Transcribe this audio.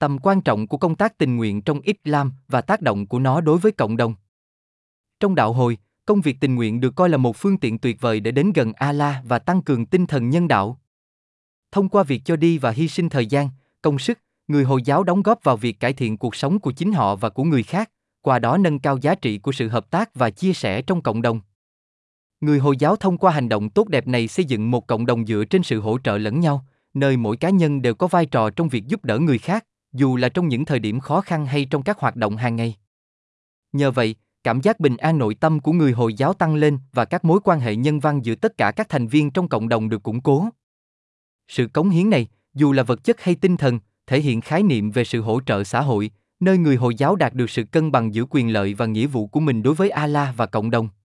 Tầm quan trọng của công tác tình nguyện trong Islam và tác động của nó đối với cộng đồng. Trong đạo hồi, công việc tình nguyện được coi là một phương tiện tuyệt vời để đến gần Allah và tăng cường tinh thần nhân đạo. Thông qua việc cho đi và hy sinh thời gian, công sức, người Hồi giáo đóng góp vào việc cải thiện cuộc sống của chính họ và của người khác, qua đó nâng cao giá trị của sự hợp tác và chia sẻ trong cộng đồng. Người Hồi giáo thông qua hành động tốt đẹp này xây dựng một cộng đồng dựa trên sự hỗ trợ lẫn nhau, nơi mỗi cá nhân đều có vai trò trong việc giúp đỡ người khác, dù là trong những thời điểm khó khăn hay trong các hoạt động hàng ngày. Nhờ vậy, cảm giác bình an nội tâm của người Hồi giáo tăng lên và các mối quan hệ nhân văn giữa tất cả các thành viên trong cộng đồng được củng cố. Sự cống hiến này, dù là vật chất hay tinh thần, thể hiện khái niệm về sự hỗ trợ xã hội, nơi người Hồi giáo đạt được sự cân bằng giữa quyền lợi và nghĩa vụ của mình đối với Allah và cộng đồng.